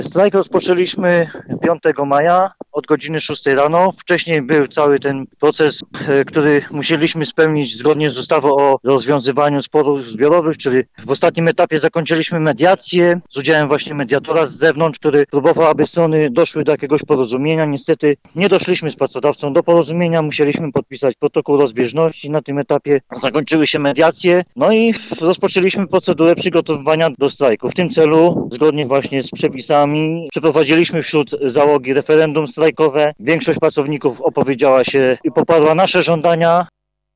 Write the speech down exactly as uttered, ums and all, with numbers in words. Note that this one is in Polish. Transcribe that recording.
Strajk rozpoczęliśmy piątego maja od godziny szóstej rano. Wcześniej był cały ten proces, e, który musieliśmy spełnić zgodnie z ustawą o rozwiązywaniu sporów zbiorowych, czyli w ostatnim etapie zakończyliśmy mediację z udziałem właśnie mediatora z zewnątrz, który próbował, aby strony doszły do jakiegoś porozumienia. Niestety nie doszliśmy z pracodawcą do porozumienia, musieliśmy podpisać protokół rozbieżności. Na tym etapie zakończyły się mediacje, no i rozpoczęliśmy procedurę przygotowywania do strajku. W tym celu, zgodnie właśnie z przepisami, przeprowadziliśmy wśród załogi referendum strajkowe. Większość pracowników opowiedziała się i poparła nasze żądania.